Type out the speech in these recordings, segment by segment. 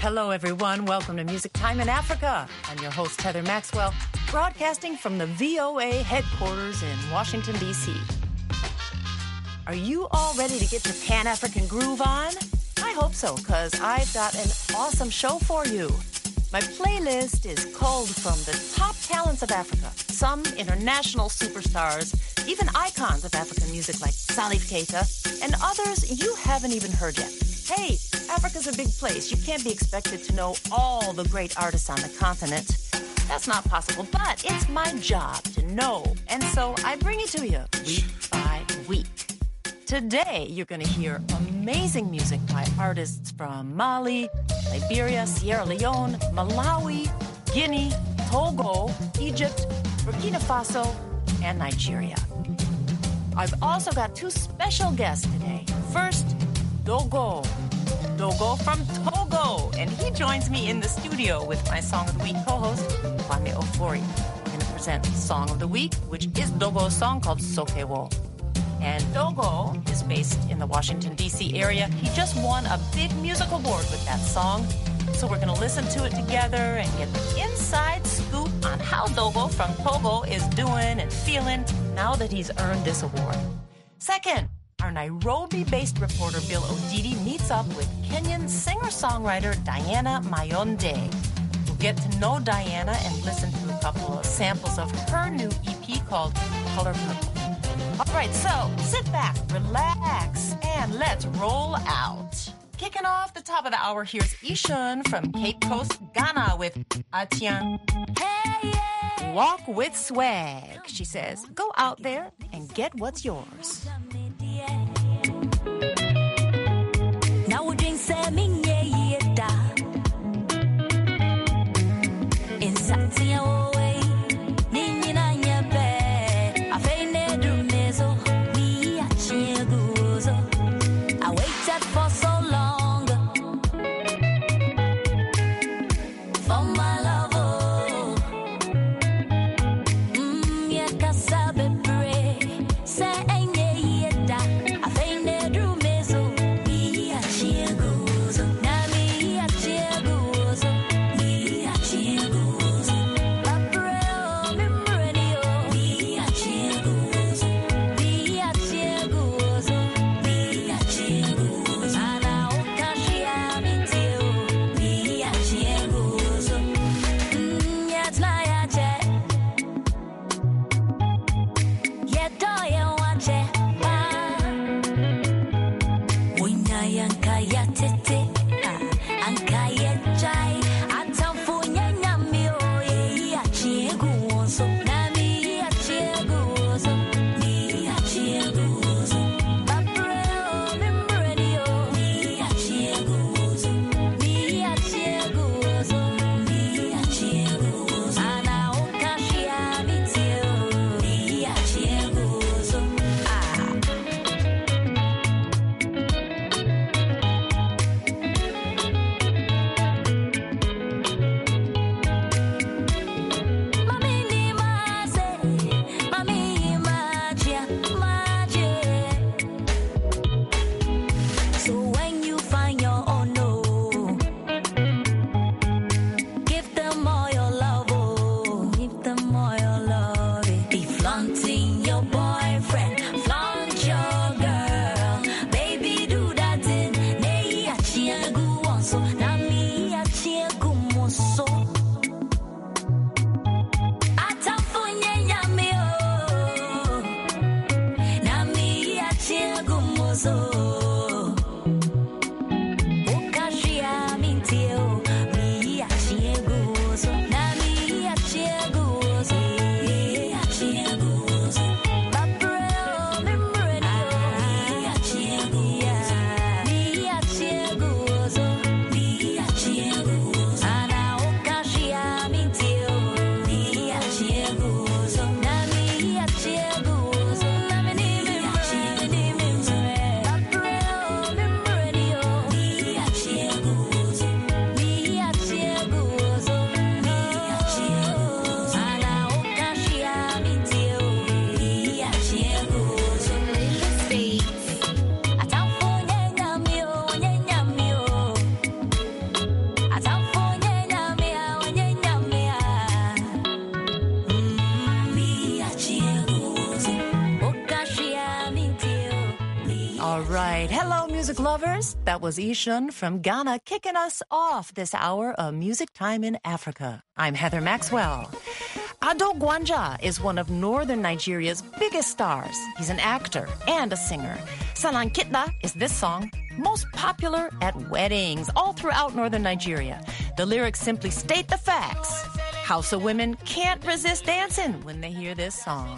Hello, everyone. Welcome to Music Time in Africa. I'm your host, Heather Maxwell, broadcasting from the VOA headquarters in Washington, D.C. Are you all ready to get the Pan-African groove on? I hope so, because I've got an awesome show for you. My playlist is culled from the top talents of Africa, some international superstars, even icons of African music like Salif Keita, and others you haven't even heard yet. Hey, Africa's a big place. You can't be expected to know all the great artists on the continent. That's not possible, but it's my job to know, and so I bring it to you week by week. Today, you're going to hear amazing music by artists from Mali, Liberia, Sierra Leone, Malawi, Guinea, Togo, Egypt, Burkina Faso, and Nigeria. I've also got two special guests today. First, Dogo from Togo, and he joins me in the studio with my Song of the Week co-host, Kwame Ofori. We're going to present Song of the Week, which is Dogo's song called Sokewo. And Dogo is based in the Washington, D.C. area. He just won a big musical award with that song. So we're going to listen to it together and get the inside scoop on how Dogo from Togo is doing and feeling now that he's earned this award. Second, our Nairobi-based reporter Bill Odidi meets up with Kenyan singer-songwriter Diana Mayonde. We'll get to know Diana and listen to a couple of samples of her new EP called Color Purple. All right, so sit back, relax, and let's roll out. Kicking off the top of the hour, here's Ishun from Cape Coast, Ghana with Atian. Hey, yeah. Walk with swag, she says. Go out there and get what's yours. Now we drink salmon, yeah, in Satia. For so long, for my love, oh, yeah, casabe pray, say, yeah, I find the room is so, me, I cheer goes, now me, I cheer goes, me, I cheer goes, I pray, me, I cheer goes, me, I cheer goes, me, I cheer goes. right. Hello, music lovers. That was Ishun from Ghana kicking us off this hour of Music Time in Africa. I'm Heather Maxwell. Ado Gwanja is one of northern Nigeria's biggest stars. He's an actor and a singer. Salankitla is this song, most popular at weddings all throughout northern Nigeria. The lyrics simply state the facts. Hausa women can't resist dancing when they hear this song.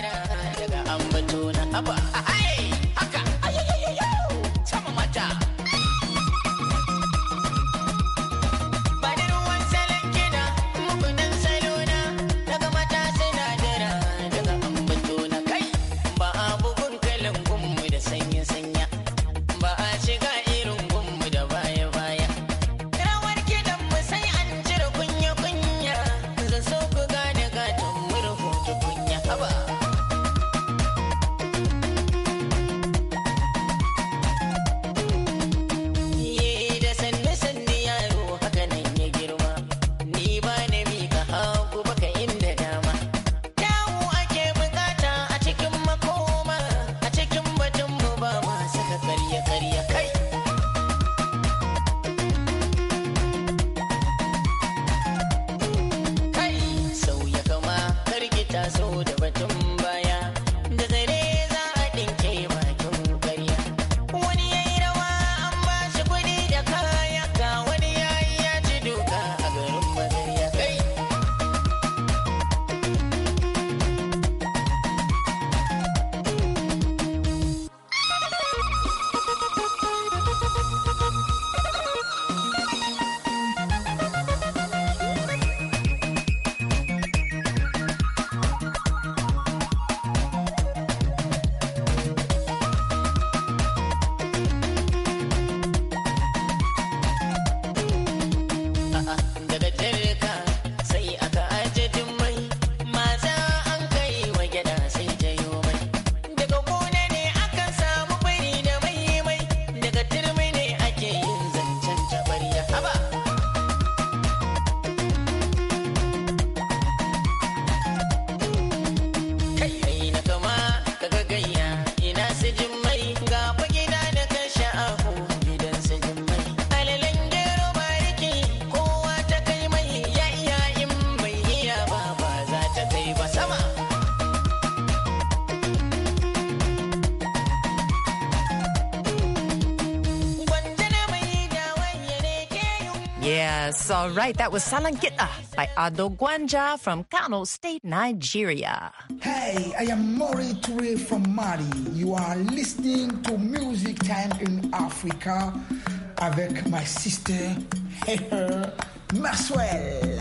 Yes, all right. That was Salankitla by Ado Gwanja from Kano State, Nigeria. Hey, I am Maury Toure from Mali. You are listening to Music Time in Africa avec my sister, Heather Maxwell.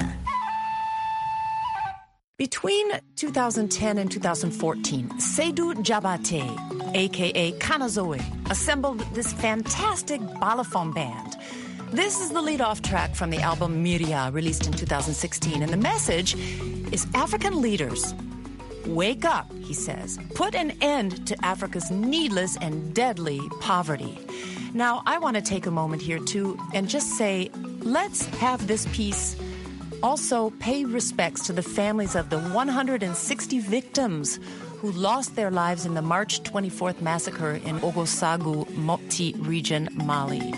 Between 2010 and 2014, Seydou Diabaté, a.k.a. Kanazoe, assembled this fantastic balafon band. This is the lead-off track from the album Miria, released in 2016, and the message is African leaders. Wake up, he says. Put an end to Africa's needless and deadly poverty. Now, I want to take a moment here, too, and just say, let's have this piece also pay respects to the families of the 160 victims who lost their lives in the March 24th massacre in Ogosagu, Mopti region, Mali.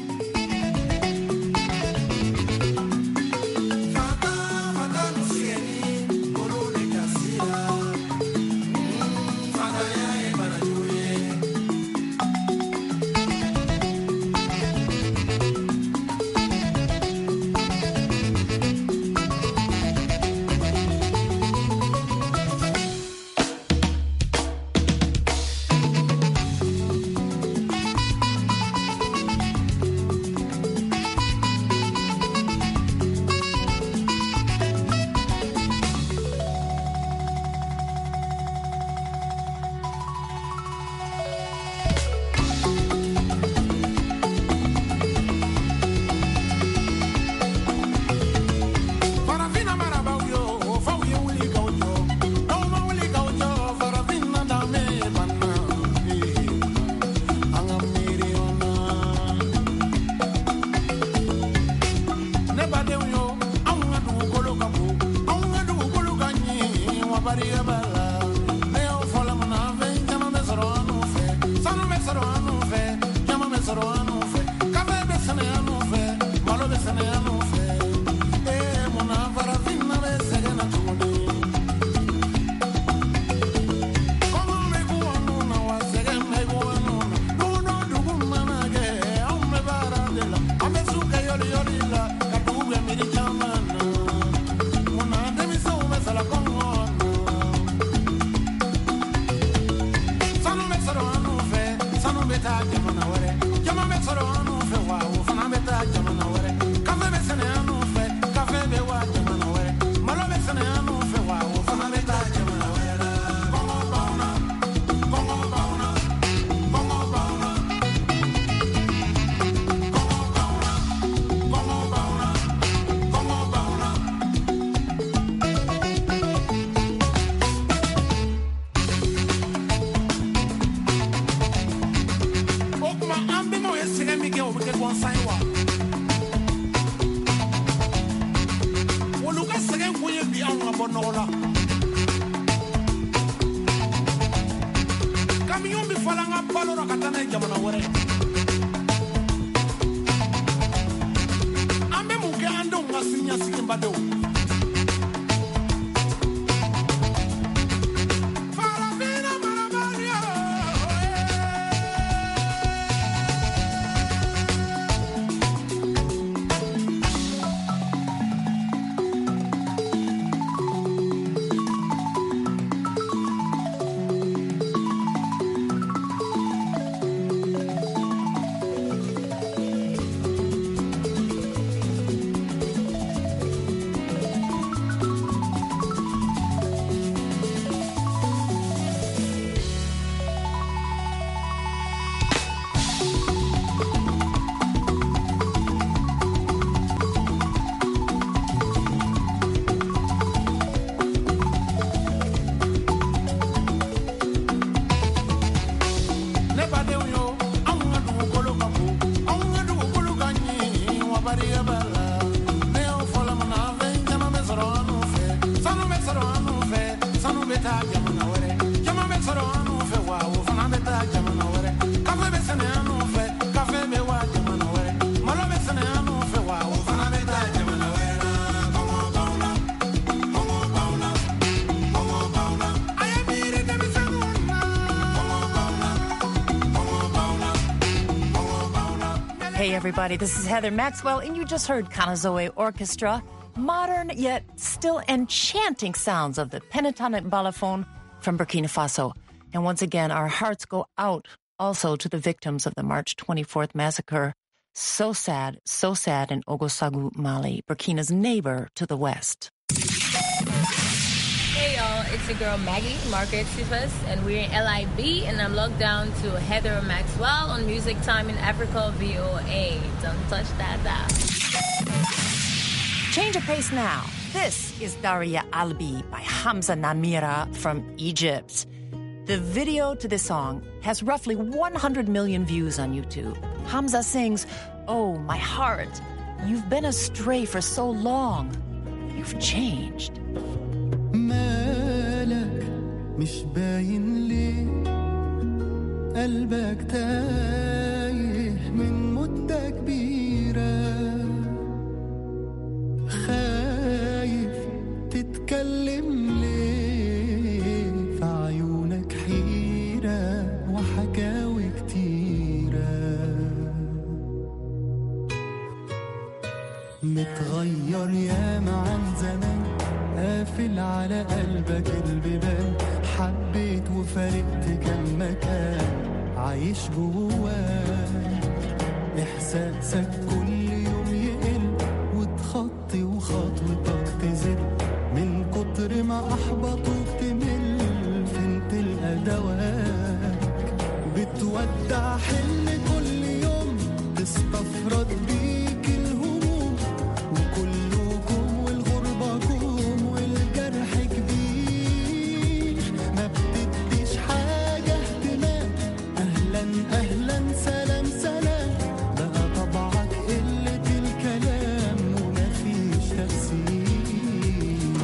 Hey everybody, this is Heather Maxwell, and you just heard Kanazoe Orchestra, modern yet still enchanting sounds of the pentatonic balafon from Burkina Faso. And once again, our hearts go out also to the victims of the March 24th massacre. So sad in Ogosagu, Mali, Burkina's neighbor to the west. Hey y'all, it's your girl Maggie, Margaret Sifas, and we're in LIB, and I'm locked down to Heather Maxwell on Music Time in Africa, VOA. Don't touch that dial. Change of pace now. This is Daria Albi by Hamza Namira from Egypt. The video to this song has roughly 100 million views on YouTube. Hamza sings, "Oh, my heart, you've been astray for so long. You've changed." مالك مش باين ليه قلبك تايه من مدة كبيرة خايف تتكلم ليه في عيونك حيرة وحكاوي كتيرة متغير ياما عن زمان قافل على قلبك البيبان حبيت وفارقت كم مكان عايش جواك إحساسك كل يوم يقل وتخطي وخطوتك تزل من كتر ما أحبطوك تمل فين تلقى دواك بتودع حلم كل يوم تستفرد بيك الهموم وكلكم أهلاً سلام سلام بقى طبعك قلة الكلام ومفيش تفسير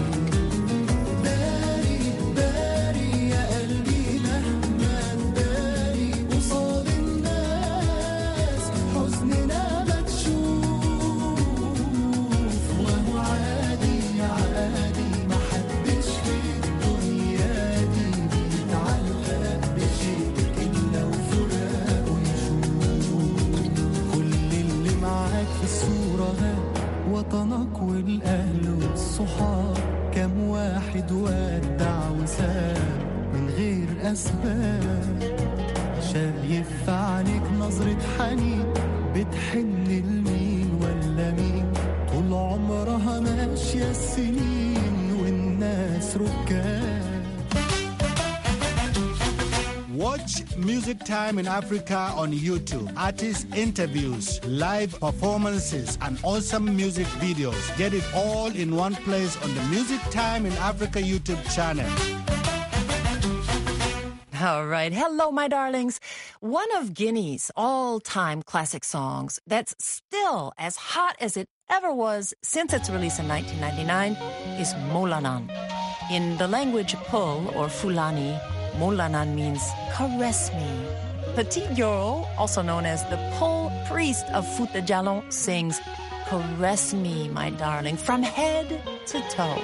داري داري يا قلبي مهما تداري قصاد الناس حزننا مكشوف وهو عادي عادي محدش في الدنيا دي بيتعلق بشيء إلا في الصورة وطنك والأهل والصحاب كم واحد ودع وساب من غير أسباب شايف في عينيك نظرة حنين بتحن لمين ولا مين طول عمرها ماشية السنين والناس ركاب. Watch Music Time in Africa on YouTube. Artist interviews, live performances, and awesome music videos. Get it all in one place on the Music Time in Africa YouTube channel. All right. Hello, my darlings. One of Guinea's all-time classic songs that's still as hot as it ever was since its release in 1999 is Molanan. In the language Peul or Fulani, Molanan means caress me. Petit Yoro, also known as the Peul priest of Fouta Djallon, sings caress me, my darling, from head to toe.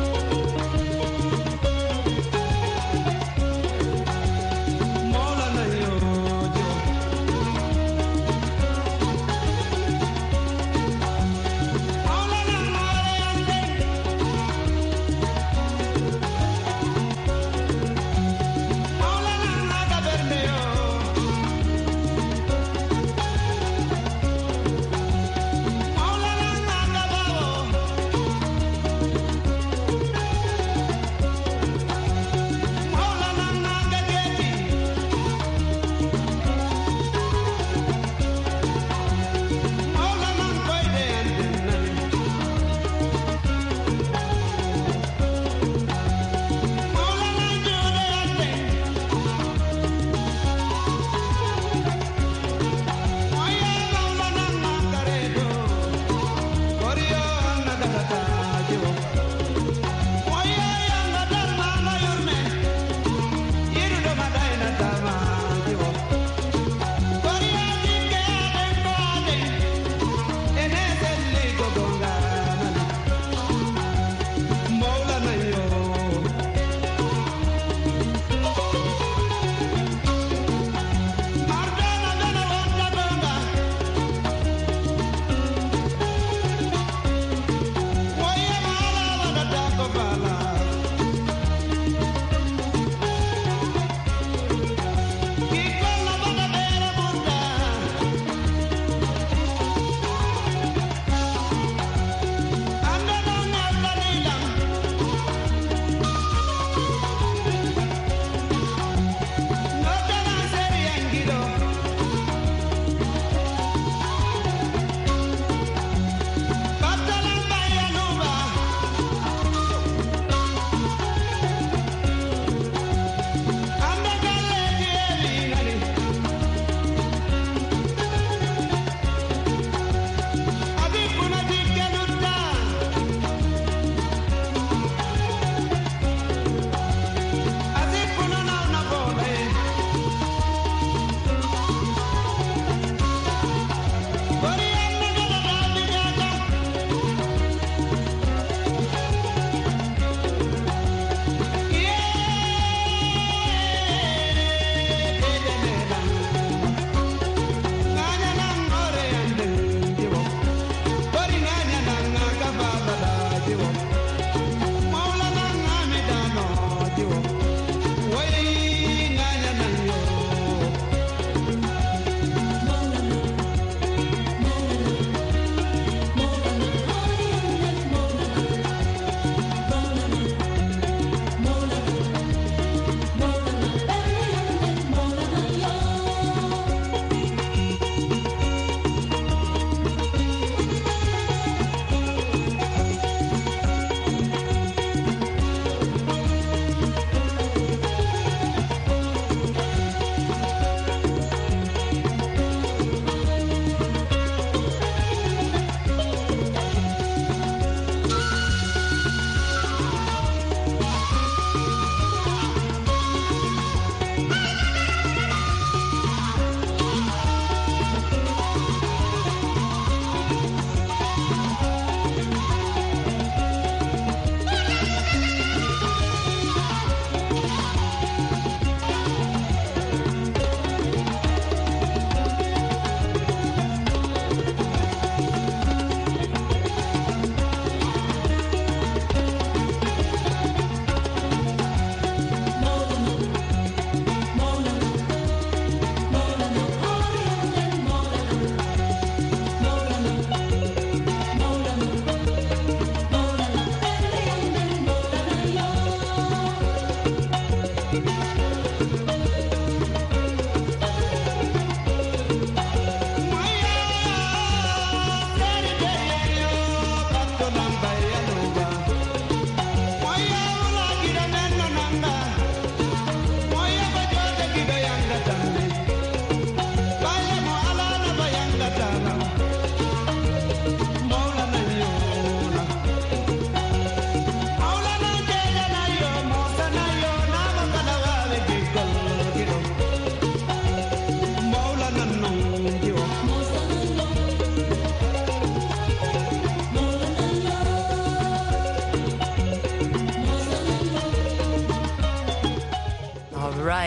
Maulana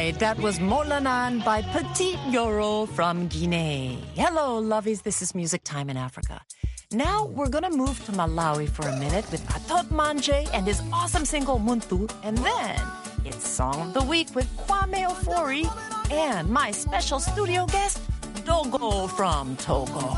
right, that was Molanan by Petit Yoro from Guinea. Hello, lovies, this is Music Time in Africa. Now we're gonna move to Malawi for a minute with Atot Manje and his awesome single Muntu, and then it's Song of the Week with Kwame Ofori and my special studio guest, Dogo from Togo.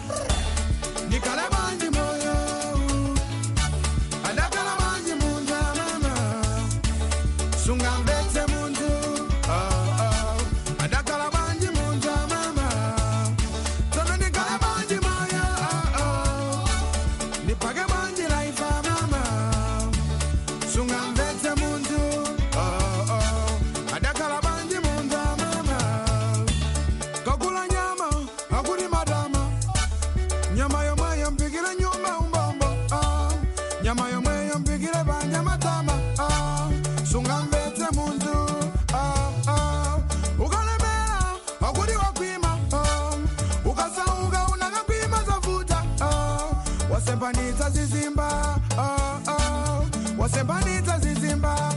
Wasebanita zizimba, wasebanita zizimba,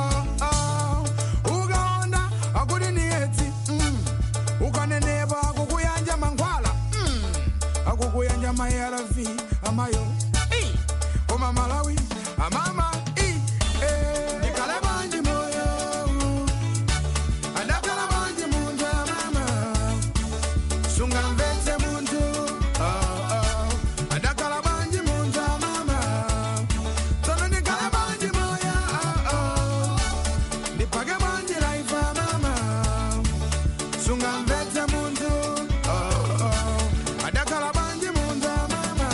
ugaonda akudi nieti, ukaneneba akukuyanja mangwala, akukuyanja mayarafi amayo, oma Malawi, amama, nikalebanji moyo, adakalabanji munja mama, sungamvete muntu, adakalabanji munja mama, tono nikalebanji moya, nipage banji laifa mama, sungamvete muntu, adakalabanji munja mama,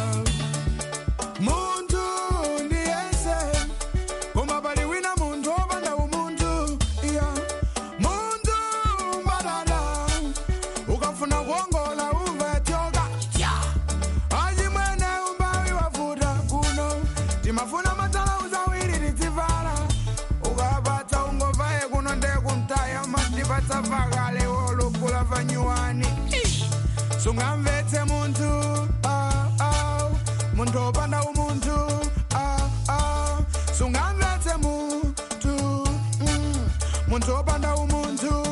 muntu ndiese, kumabali wina muntu obanda umuntu, muntu mbadala, ukafuna kuongola uva tyoga, aji mwene umbawi wafuta kuno, timafuna matala uzawiri litifala, ukabata ungovae kuno ndeku mtaya matipata fagale olukula fanyuani, sungamvete muntu, muntu opanda umuntu, sungamvete muntu, muntu opanda umuntu,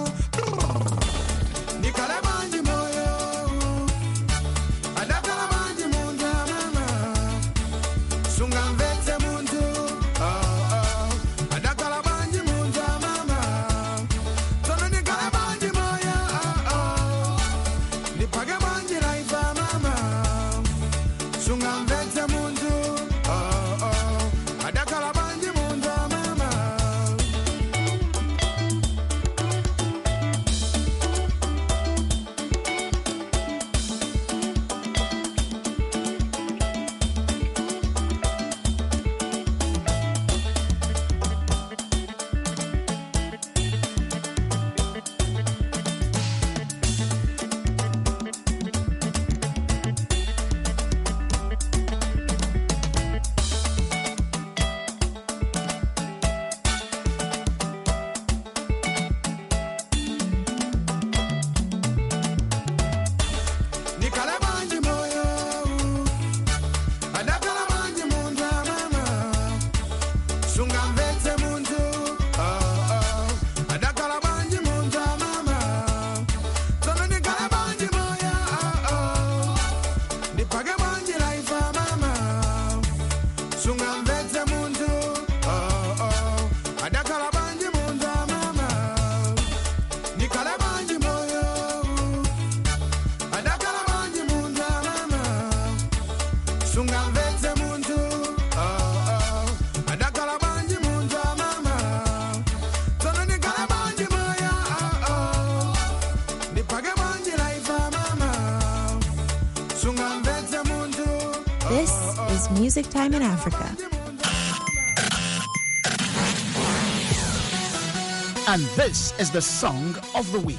nikalebanji moyo, adakalabanji munja mama, sungamvete muntu, adakalabanji munja mama, tono nikalebanji moya, nipage banji laifa mama, sungamvete muntu, adakalabanji munja mama. Nikalebanji moyo, adakalabanji munja mama, sungamvete muntu, adakalabanji munja mama, tono nikalebanji moya, nipage banji laifa mama, sungamvete muntu, adakalabanji munja mama, nikalebanji moyo, adakalabanji munja mama, sungamvete muntu, adakalabanji munja mama, tono nikalebanji moya, nipage banji laifa mama, sungamvete muntu. This is Music Time in Africa. And this is the Song of the Week.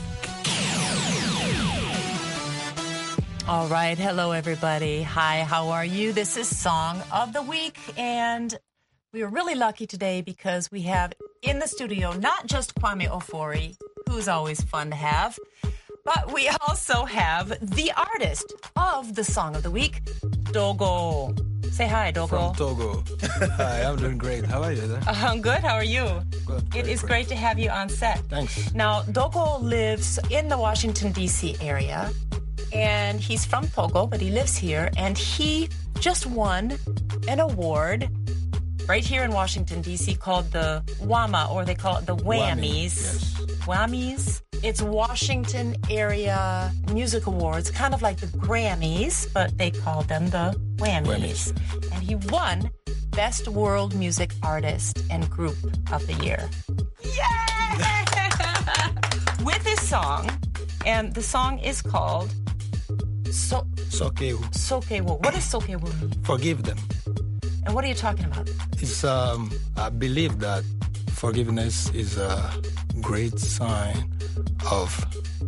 All right. Hello, everybody. Hi, how are you? This is Song of the Week. And we are really lucky today because we have in the studio not just Kwame Ofori, who's always fun to have, but we also have the artist of the Song of the Week, Dogo. Say hi, Dogo. From Togo. Hi, I'm doing great. How are you there? I'm good. How are you? Good. It is great to have you on set. Thanks. Now, Dogo lives in the Washington, D.C. area, and he's from Togo, but he lives here, and he just won an award right here in Washington, D.C. called the WAMA, or they call it the Whammies. Yes. Whammies. It's Washington Area Music Awards, kind of like the Grammys, but they call them the Whammies. And he won Best World Music Artist and Group of the Year. Yay! With his song, and the song is called Sokewu. Sokewu. What does Sokewu mean? Forgive them. And what are you talking about? It's I believe that forgiveness is a great sign of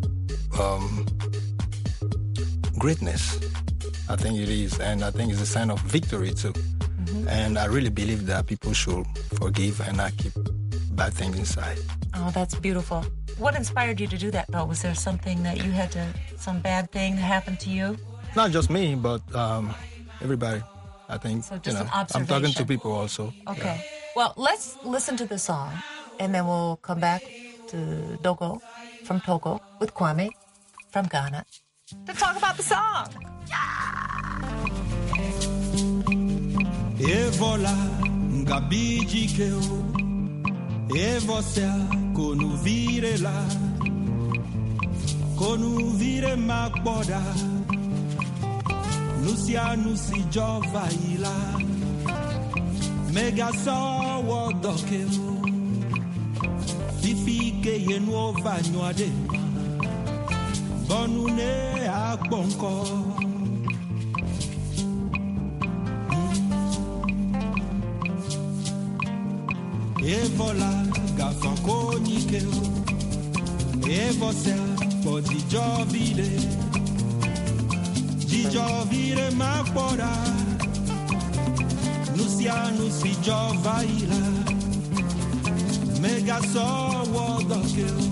greatness. I think it is, and I think it's a sign of victory too. Mm-hmm. And I really believe that people should forgive and not keep bad things inside. Oh, that's beautiful. What inspired you to do that, though? Was there something that you had to, some bad thing that happened to you? Not just me, but everybody. I think, so just an observation. I'm talking to people also. Okay. Yeah. Well, let's listen to the song, and then we'll come back to Dogo from Togo with Kwame from Ghana to talk about the song. Evola ngabiji keo Evosia konu vire la Konu vire makboda Nusia nusi jova ila Mega sawo dokeo Fifi ke yenu ova nyuade Bonu ne akbonko Evola gafanko nikeo Evosea po Dijovire makbora Nusia nusi jovaila Mega sawo dokeo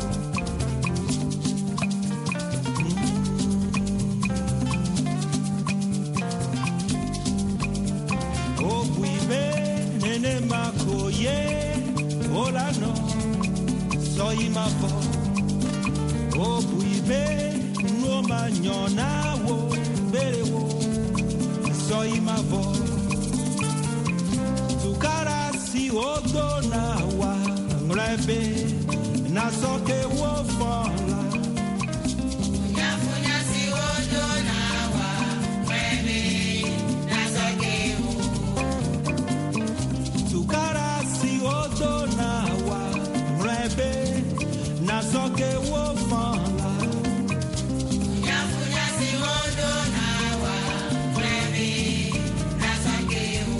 Nene makoye, ola no, soy ma vo. O buibe, no manyona wo, bere wo, soy ma vo. Tu cara si odona wa, mrebe, na soke wo fola. Funya si odona wa, mrebe, na soke wo. Tukarasi odonawa mrebe nasoke wo fala Yafunyasi odonawa mrebe nasoke wo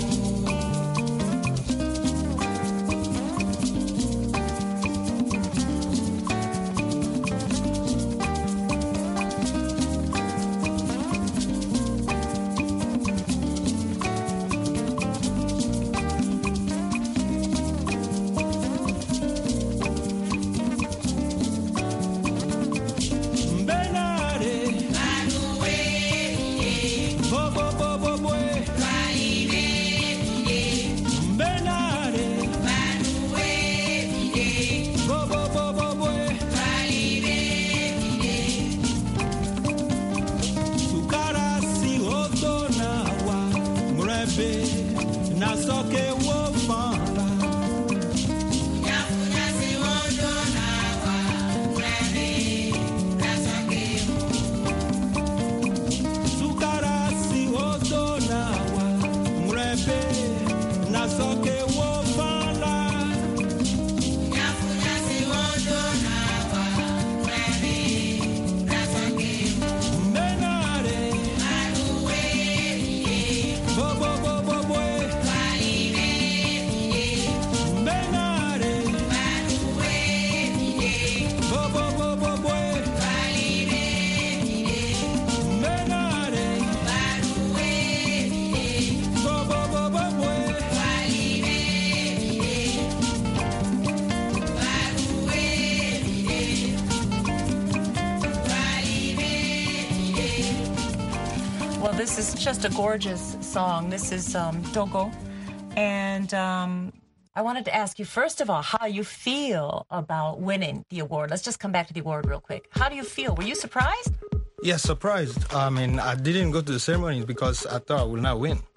this is just a gorgeous song. This is Dogo. And I wanted to ask you, first of all, how you feel about winning the award. Let's just come back to the award real quick. How do you feel? Were you surprised? Yes, surprised. I mean, I didn't go to the ceremony because I thought I would not win.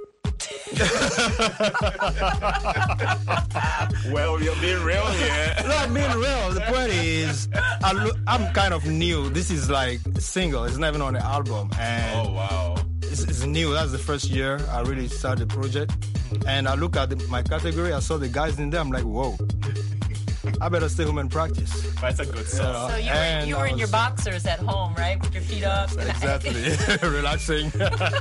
Well, you're being real here. No, I'm being real. The point is, I'm kind of new. This is like a single. It's not even on the album. And oh, wow. It's new. That's the first year I really started the project. And I look at my category. I saw the guys in there. I'm like, whoa. I better stay home and practice. That's a good song. So you were in your boxers at home, right? With your feet up. Exactly. Relaxing.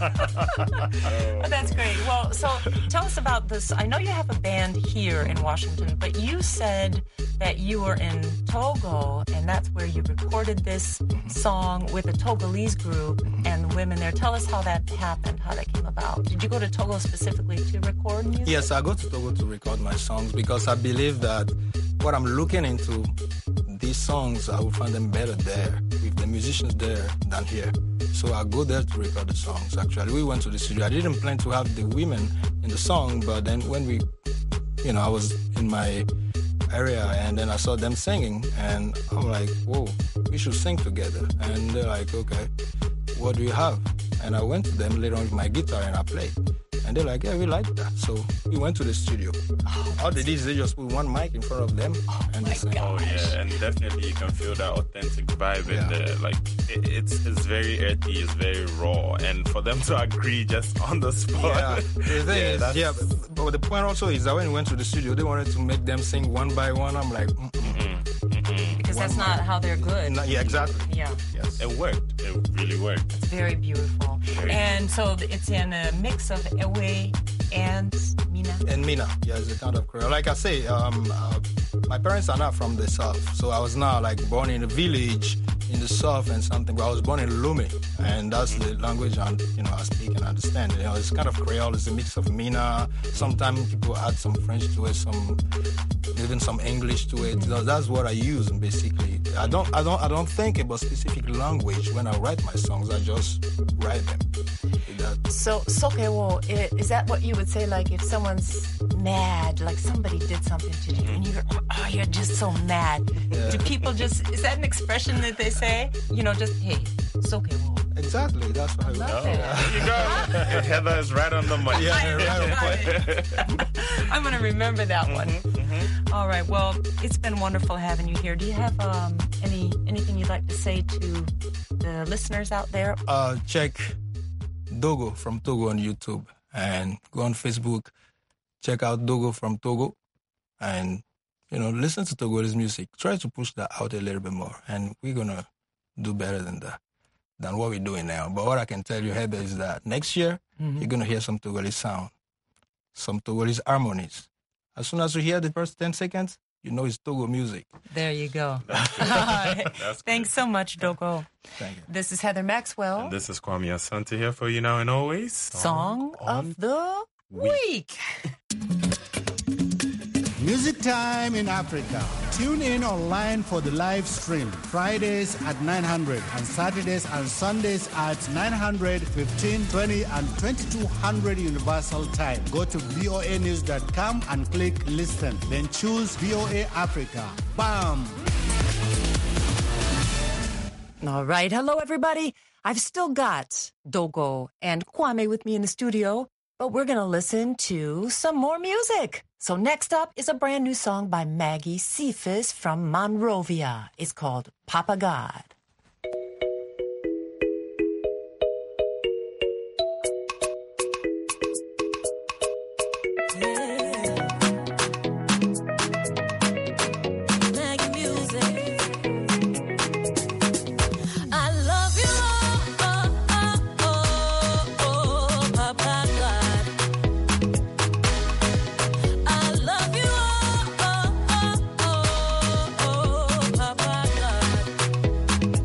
That's great. Well, so tell us about this. I know you have a band here in Washington, but you said that you were in Togo, and that's where you recorded this song with a Togolese group and the women there. Tell us how that happened, how that came about. Did you go to Togo specifically to record music? Yes, I go to Togo to record my songs because I believe that what I'm looking into, these songs, I will find them better there, with the musicians there than here. So I go there to record the songs, actually. We went to the studio. I didn't plan to have the women in the song, but then when we, I was in my area and then I saw them singing and I'm like, whoa, we should sing together. And they're like, okay, what do you have? And I went to them later on with my guitar and I played. And they're like, yeah, we like that. So we went to the studio. All they did is they just put one mic in front of them and they sang. Oh, yeah, and definitely you can feel that authentic vibe in there. Like, it's very earthy, it's very raw. And for them to agree just on the spot. Yeah, the thing is, but the point also is that when we went to the studio, they wanted to make them sing one by one. I'm like, because that's not how they're good. Yeah, exactly. Yeah. Yes. It worked. It really worked. It's very beautiful. And so it's in a mix of Ewe and Mina. And Mina, yeah, it's a kind of Creole. Like I say, my parents are not from the South, so I was not like born in a village in the South and something, but I was born in Lomé, and that's the language I speak and understand. It's kind of Creole. It's a mix of Mina. Sometimes people add some French to it, even some English to it. That's what I use basically. I don't think about specific language when I write my songs. I just write them. So Sokewo, is that what you would say? Like if someone's mad, like somebody did something to you, and you're just so mad. Yeah. Do people is that an expression that they say? Just hey, Sokewo. Exactly, that's what I love it. You go. Heather is right on the money. Yeah, right on the point. I'm going to remember that one. All right, well, it's been wonderful having you here. Do you have anything you'd like to say to the listeners out there? Check Dogo from Togo on YouTube and go on Facebook. Check out Dogo from Togo and, listen to Togolese music. Try to push that out a little bit more and we're going to do better than what we're doing now. But what I can tell you, Heather, is that next year, you're going to hear some Togolese sound, some Togolese harmonies. As soon as you hear the first 10 seconds, it's Togo music. There you go. Thanks so much, Dogo. Thank you. This is Heather Maxwell. And this is Kwame Asante here for you now and always. Song of the Week. Music Time in Africa. Tune in online for the live stream. Fridays at 900 and Saturdays and Sundays at 900, 15, 20 and 2200 Universal Time. Go to voanews.com and click listen. Then choose VOA Africa. Bam! All right. Hello, everybody. I've still got Dogo and Kwame with me in the studio, but we're going to listen to some more music. So next up is a brand new song by Maggie Cephas from Monrovia. It's called Papa God. Papa God.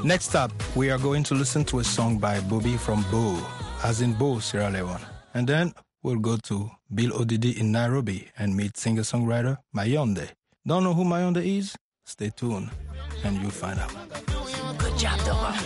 Next up, we are going to listen to a song by Bobby from Bo, as in Bo, Sierra Leone. And then we'll go to Bill Odidi in Nairobi and meet singer-songwriter Mayonde. Don't know who Mayonde is? Stay tuned and you'll find out. Good job, Doma.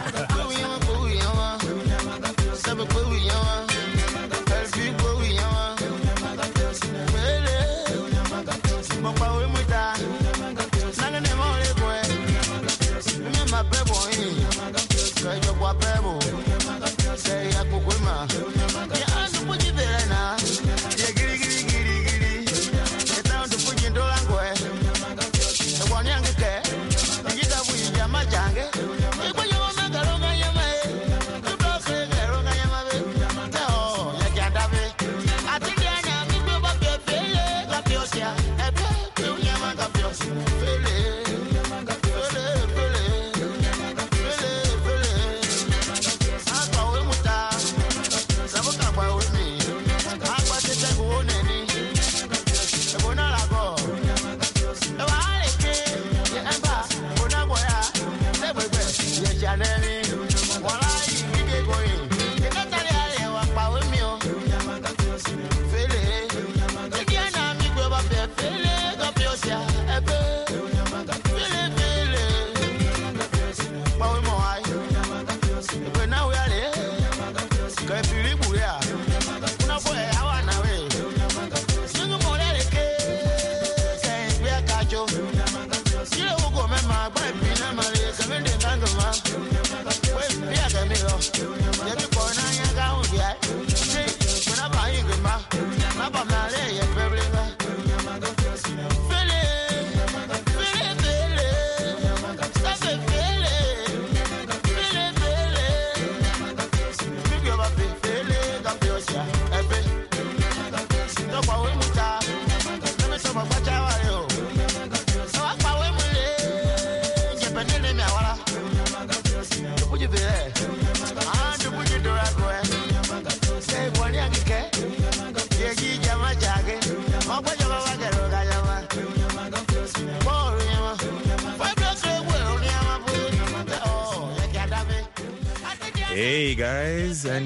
Hey guys, and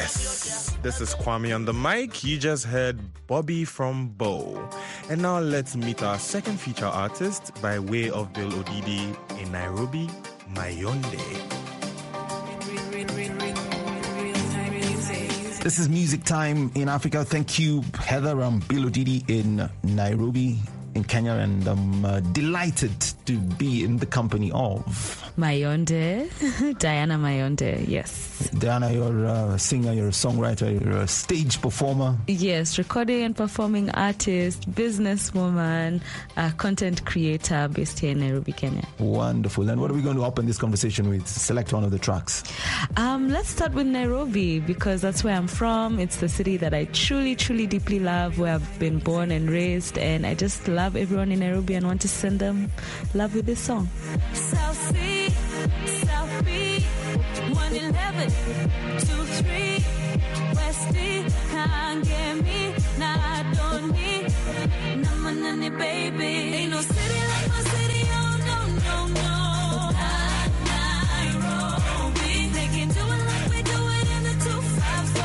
yes, this is Kwame on the mic. You just heard Bobby from Bo. And now let's meet our second feature artist by way of Bill Odidi in Nairobi, Mayonde. This is Music Time in Africa. Thank you, Heather. I'm Bill Odidi in Nairobi, in Kenya, and I'm delighted to be in the company of Mayonde, Diana Mayonde, yes. Diana, you're a singer, you're a songwriter, you're a stage performer. Yes, recording and performing artist, businesswoman, content creator based here in Nairobi, Kenya. Wonderful. And what are we going to open this conversation with? Select one of the tracks. Let's start with Nairobi, because that's where I'm from. It's the city that I truly, truly deeply love, where I've been born and raised, and I just love everyone in Nairobi and want to send them love with this song. South C, South B, 111, 23, West D, can't get me, nah, I don't need, namanani, baby. Ain't no city like my city, oh, no, no, no. Nairobi, they can do it like we do it in the 254.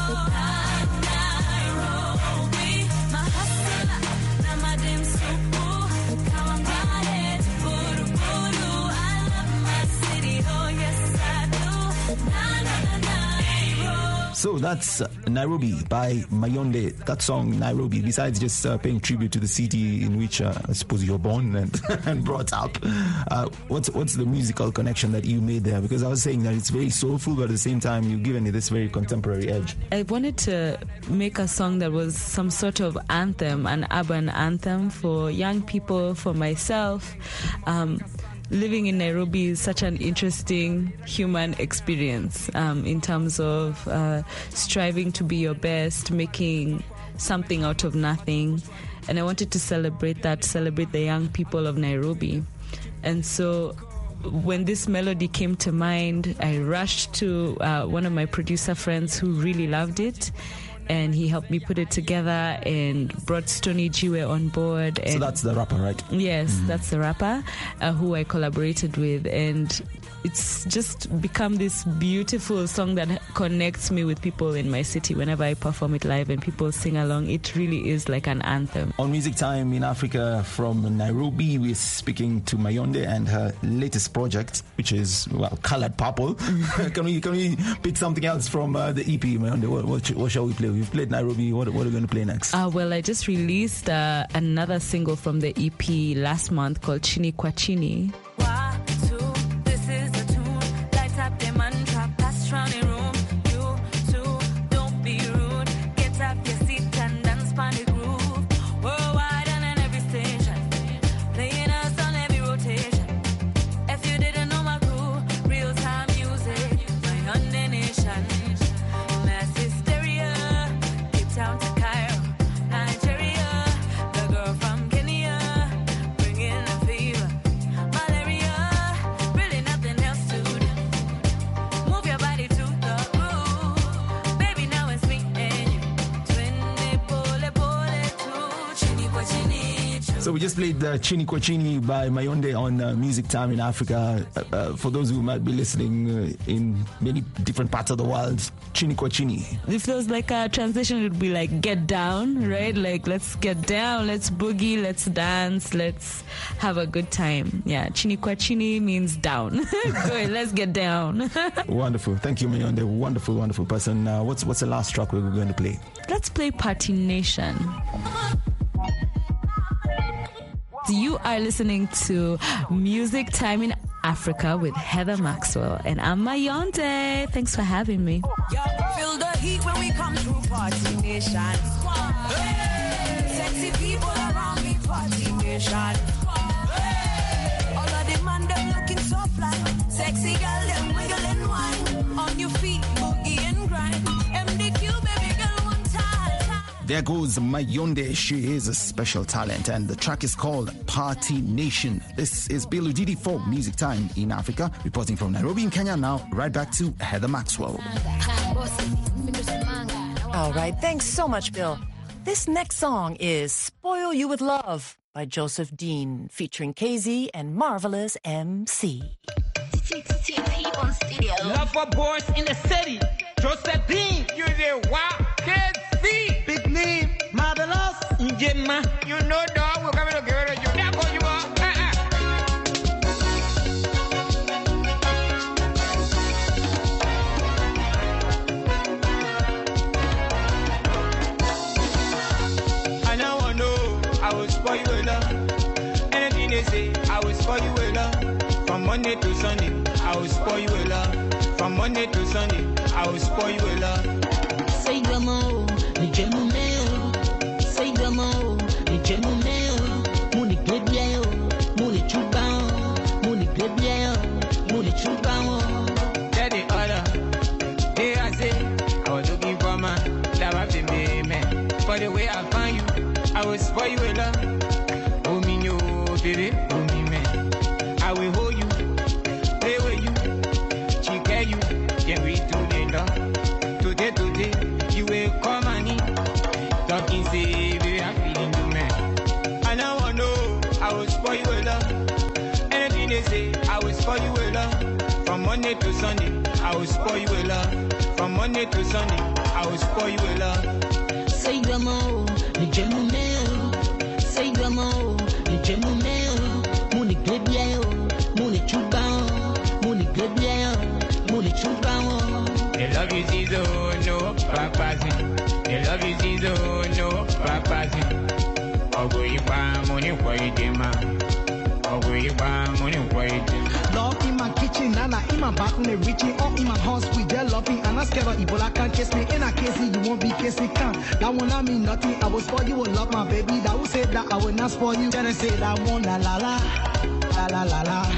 Nairobi, my hustler, now my damn supu, kawangale, buru buru. I love my city, oh yes I do. Na na na na. So that's Nairobi by Mayonde. That song, Nairobi, besides just paying tribute to the city in which I suppose you're born and brought up, what's the musical connection that you made there? Because I was saying that it's very soulful, but at the same time, you've given it this very contemporary edge. I wanted to make a song that was some sort of anthem, an urban anthem for young people, for myself. Living in Nairobi is such an interesting human experience in terms of striving to be your best, making something out of nothing. And I wanted to celebrate the young people of Nairobi. And so when this melody came to mind, I rushed to one of my producer friends who really loved it. And he helped me put it together and brought Stony Jiwe on board. And so that's the rapper, right? Yes, that's the rapper who I collaborated with. And it's just become this beautiful song that connects me with people in my city. Whenever I perform it live and people sing along, it really is like an anthem. On Music Time in Africa from Nairobi, we're speaking to Mayonde and her latest project, which is, well, Colored Purple. Can we pick something else from the EP, Mayonde? What shall we play? We've played Nairobi. What are we going to play next? Well, I just released another single from the EP last month called Chini Kwa Chini. So we just played Chini Kwa Chini by Mayonde on Music Time in Africa. For those who might be listening in many different parts of the world, Chini Kwa Chini. If there was like a translation, it would be like get down, right? Like let's get down, let's boogie, let's dance, let's have a good time. Yeah, Chini Kwa Chini means down. Go ahead, let's get down. Wonderful. Thank you, Mayonde. Wonderful, wonderful person. What's the last track we're going to play? Let's play Party Nation. You are listening to Music Time in Africa with Heather Maxwell, and I'm Mayonde. Thanks for having me. Feel the heat when we come through Party Nation. Hey. Sexy people around me, Party Nation. Hey. All of them man, them looking so fly. Sexy girl, them wiggle and wine. On your feet, boogie and grind. MDQ, baby girl, one time. There goes Mayonde. She is a special talent, and the track is called Party Nation. This is Bill Udidi for Music Time in Africa, reporting from Nairobi in Kenya. Now, right back to Heather Maxwell. All right, thanks so much, Bill. This next song is Spoil You With Love by Joseph Dean, featuring KZ and Marvelous MC. Love for boys in the city. Joseph Dean. You the what? KZ. Big name. Marvelous. Gemma. You know dog. We're coming to get rid of you. Now go you are. I now I know I will spoil you with love. Anything they say, I will spoil you with love. From Monday to Sunday, I will spoil you with love. From Monday to Sunday, I will spoil you with love. Say gamo, ni jemu neo. Say gamo, ni jemu neo. Muni grebia muni chubao. Muni grebia muni chubao. That the other day I say I was looking for my love after me, man. For the way I find you, I will spoil you with love. Oh me no, baby, oh me man. I will hold you, play with you, chicken you, then we do the love. Today, you will come and eat. Talking say, baby, I'm feeling you, man. I now I know I will spoil you with love. Anything they say, I will spoil you with love. From Monday to Sunday, I will spoil you with love. From Monday to Sunday, I will spoil you with love. Say gamo, ni jemu neo. Say gamo, ni jemu neo. Muni grebia muni chubao. Muni grebia muni chubao. The love is easy, no papazi. The love is easy, no papazi. Ogo ipa money for idema. Ogo ipa money for idema. Love in my kitchen, Nana in my bathroom, reaching up in my house with their loving. And I scared of Ebola can't kiss me. In a case you won't be kissing can. That one I mean nothing. I will spoil you, will love my baby. That will say that I will not spoil you. Then I say that one la la la la la la la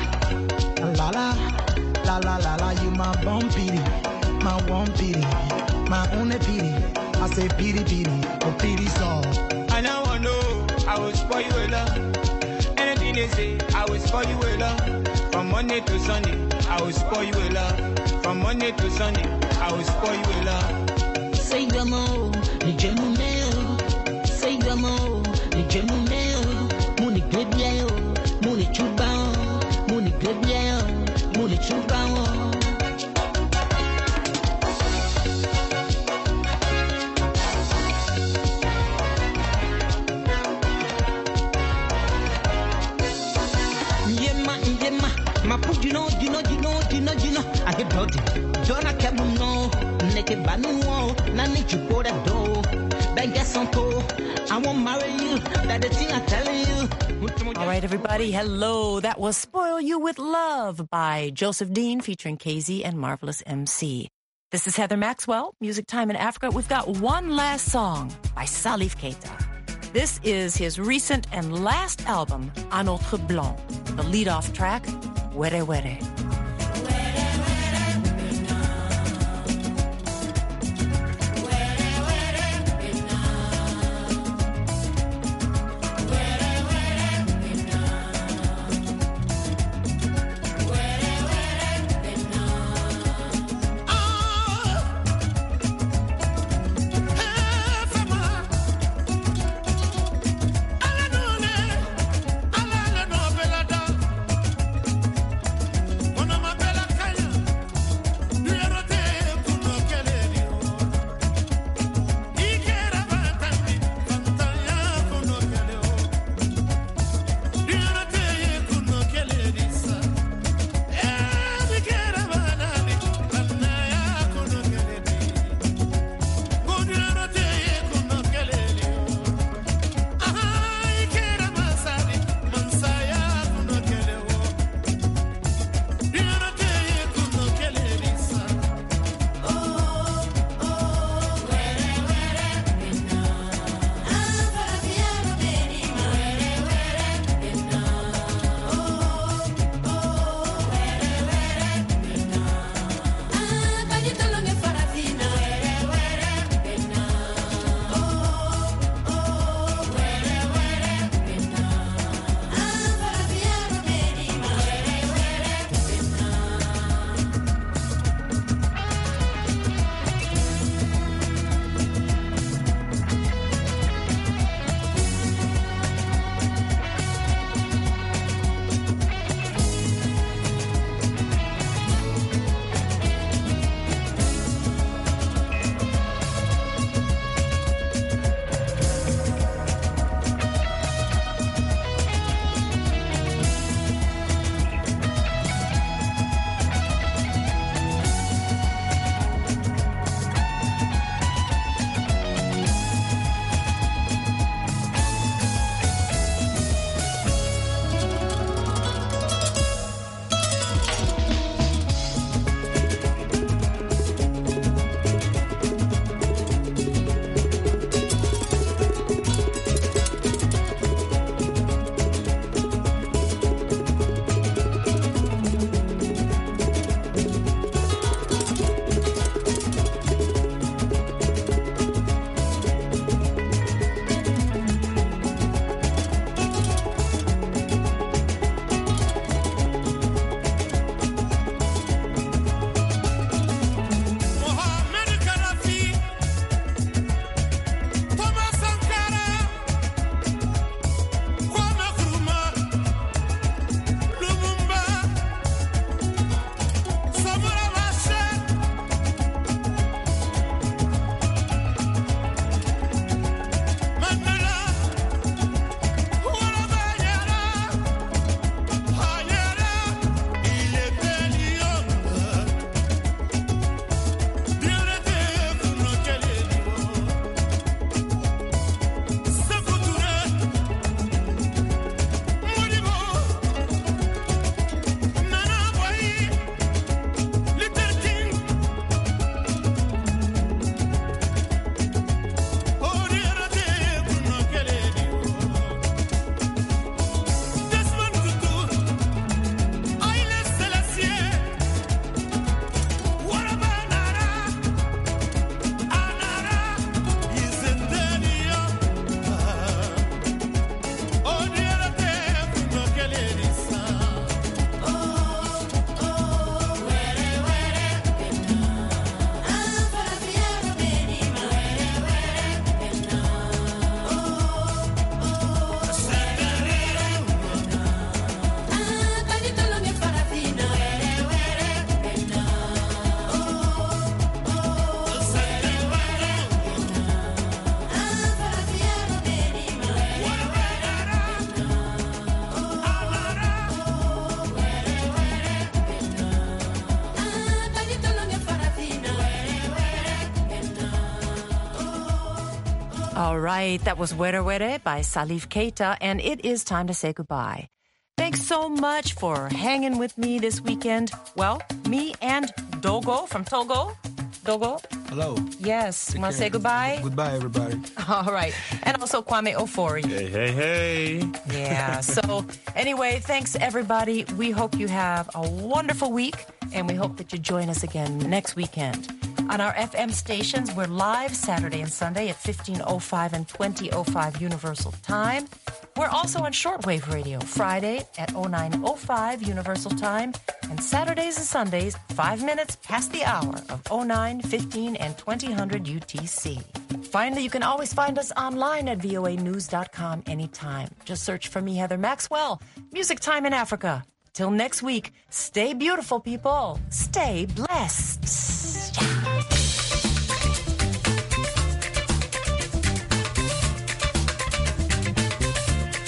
la la la la la. You my bum pity. My one pity, my only pity. I say pity, oh pity so. I now I know I will spoil you with love. Anything they say, I will spoil you with love. From Monday to Sunday, I will spoil you with love. From Monday to Sunday, I will spoil you with love. Say gamo, ni jemu neo. Say gamo, ni jemu neo. Muni grebia muni chubao. Muni grebia muni chubao. Todi, Donna Cabuno, Neke Banuo, Nani Chupoda Do, Banga Santo, I won't marry you, that the thing I tell you. All right, everybody, hello. That was Spoil You With Love by Joseph Dean featuring KZ and Marvelous MC. This is Heather Maxwell, Music Time in Africa. We've got one last song by Salif Keita. This is his recent and last album, A Notre Blanc. The lead-off track, Were Were. One All right, that was Were Were by Salif Keita, and it is time to say goodbye. Thanks so much for hanging with me this weekend. Well, me and Dogo from Togo. Dogo? Hello. Yes. Want to say goodbye? Goodbye, everybody. All right. And also Kwame Ofori. Hey. Yeah. So anyway, thanks everybody. We hope you have a wonderful week, and we hope that you join us again next weekend. On our FM stations, we're live Saturday and Sunday at 15:05 and 20:05 Universal Time. We're also on shortwave radio Friday at 09:05 Universal Time, and Saturdays and Sundays 5 minutes past the hour of 09, 15, and 2000 UTC. Finally, you can always find us online at voanews.com anytime. Just search for me, Heather Maxwell. Music Time in Africa. Till next week, stay beautiful, people. Stay blessed.